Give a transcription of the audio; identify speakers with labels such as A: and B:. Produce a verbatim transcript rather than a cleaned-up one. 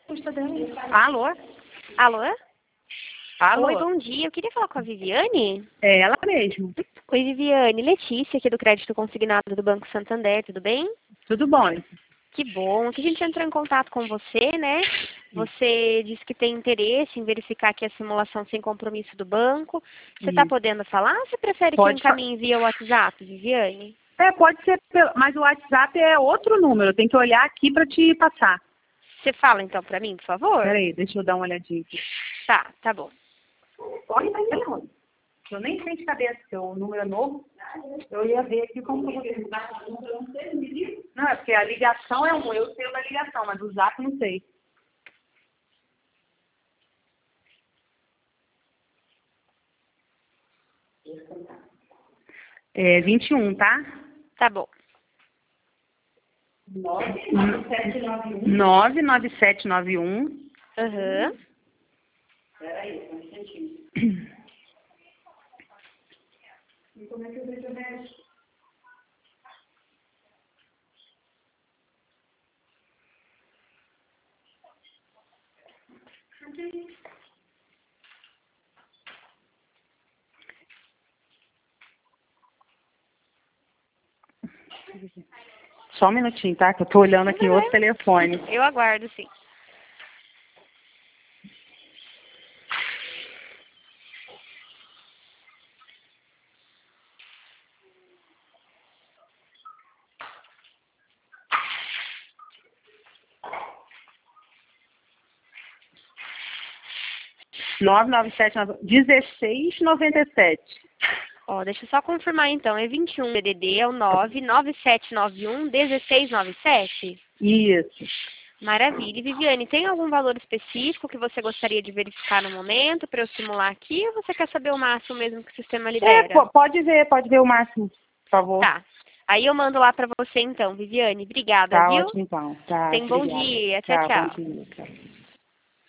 A: Alô?
B: Alô?
A: Alô?
B: Oi, bom dia. Eu queria falar com a Viviane.
A: É ela mesmo.
B: Oi, Viviane. Letícia, aqui do Crédito Consignado do Banco Santander, tudo bem?
A: Tudo bom?
B: Que bom. Que a gente entrou em contato com você, né? Você disse que tem interesse em verificar aqui a simulação sem compromisso do banco. Você está
A: Isso.
B: podendo falar ou você prefere que eu
A: Pode fa-
B: encaminhe via WhatsApp, Viviane?
A: É, pode ser, pelo- mas o WhatsApp é outro número. Tem que olhar aqui para te passar.
B: Você fala então para mim, por favor?
A: Peraí, deixa eu dar uma olhadinha aqui.
B: Tá, tá bom.
A: Olha aí, telefone. Eu nem sei de cabeça, porque o número é novo. Eu ia ver aqui como que eu vou. Não, é porque a ligação é um, eu sei o da ligação, mas o zap não sei. É vinte e um, tá?
B: Tá bom.
A: nove nove sete nove um.
B: Aham.
A: Peraí, um instantinho. E como é que eu vejo a mexe? Só um minutinho, tá? Que eu tô olhando aqui em outro telefone.
B: Eu aguardo, sim.
A: nove nove sete nove um, dezesseis noventa e sete.
B: Ó, deixa eu só confirmar então. É vinte e um D D D, é o nove nove sete nove um um seis nove sete?
A: Isso.
B: Maravilha. E, Viviane, tem algum valor específico que você gostaria de verificar no momento para eu simular aqui ou você quer saber o máximo mesmo que o sistema
A: É,
B: libera?
A: po- pode ver, pode ver o máximo, por favor.
B: Tá. Aí eu mando lá para você então, Viviane. Obrigada,
A: Tá
B: viu?
A: ótimo então. Tá,
B: Tenha um bom
A: obrigada.
B: dia. Tchau,
A: Tá, bom
B: tchau.
A: dia. Tchau.